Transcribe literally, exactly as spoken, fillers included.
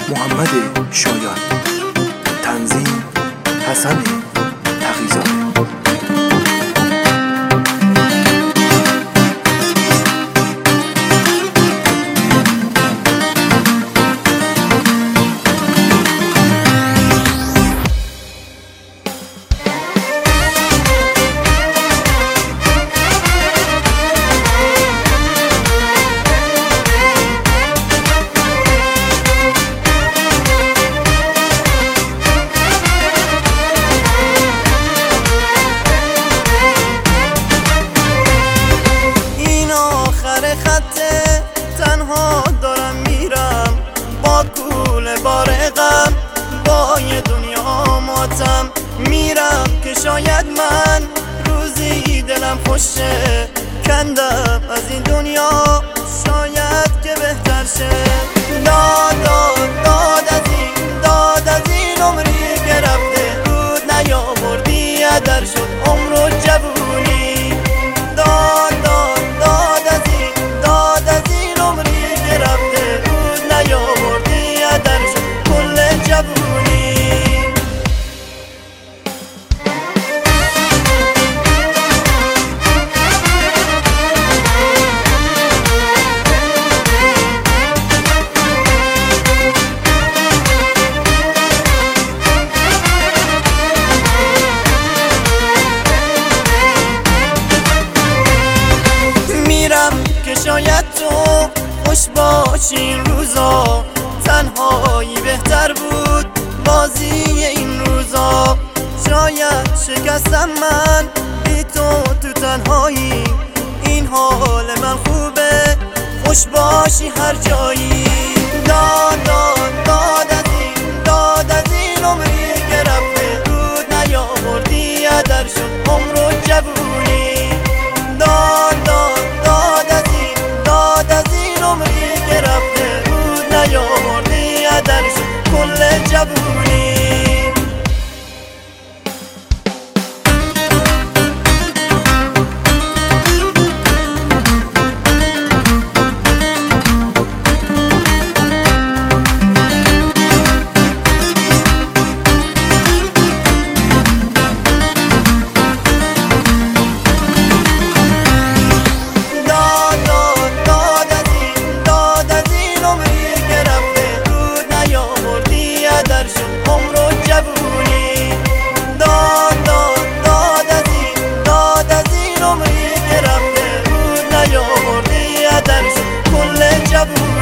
محمد شایان. تنظیم حسن تقی‌زاده. تنها دارم میرم با کوله بار غم، با یه دنیا ماتم میرم که شاید من روزی دلم خوشه کندم از این دنیا، شاید که بهتر شه. داد داد داد از این داد از این عمری که رفته بود نیاوردی، هدر شد عمر و جوونی. داد داد داد از این داد از این عمری که رفته بود نیاوردی، هدر شد کل جوونی. که شاید تو خوش باشی این روزا، تنهایی بهتر بود بازی این روزا. شاید شکستم من بی تو تو تنهایی، این حال من خوبه خوش باشی هر جایی. داد داد داد از این داد از این عمری که رفته بود نیاوردی، هدر شد عمر و جوونی. داد داد داد از این داد از این عمری که رفته بود نیاوردی، هدر شد کل جوونی. داد داد داد از این داد از این عمری که رفته بود نیاوردی، هدر شد کل جوونی.